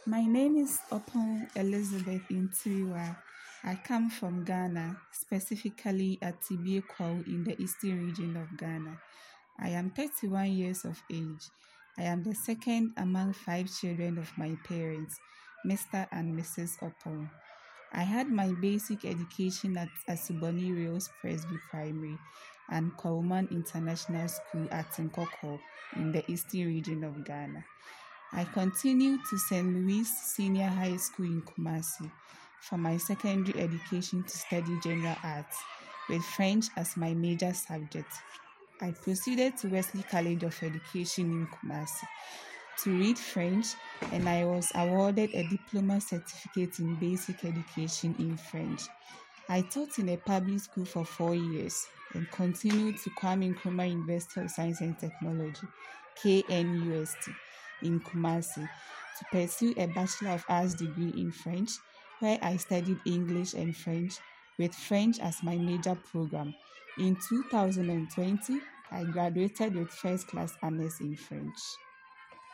My name is Opon Elizabeth Intiwa. I come from Ghana, specifically at Tibie in the eastern region of Ghana. I am 31 years of age. I am the second among five children of my parents, Mr. and Mrs. Opon. I had my basic education at Asubani Rails Presby Primary and Kauman International School at Nkoko in the eastern region of Ghana. I continued to St. Louis Senior High School in Kumasi for my secondary education to study general arts with French as my major subject. I proceeded to Wesley College of Education in Kumasi to read French, and I was awarded a diploma certificate in basic education in French. I taught in a public school for 4 years and continued to Kwame Nkrumah University of Science and Technology, KNUST, in Kumasi to pursue a Bachelor of Arts degree in French, where I studied English and French with French as my major program. In 2020, I graduated with first class honors in French.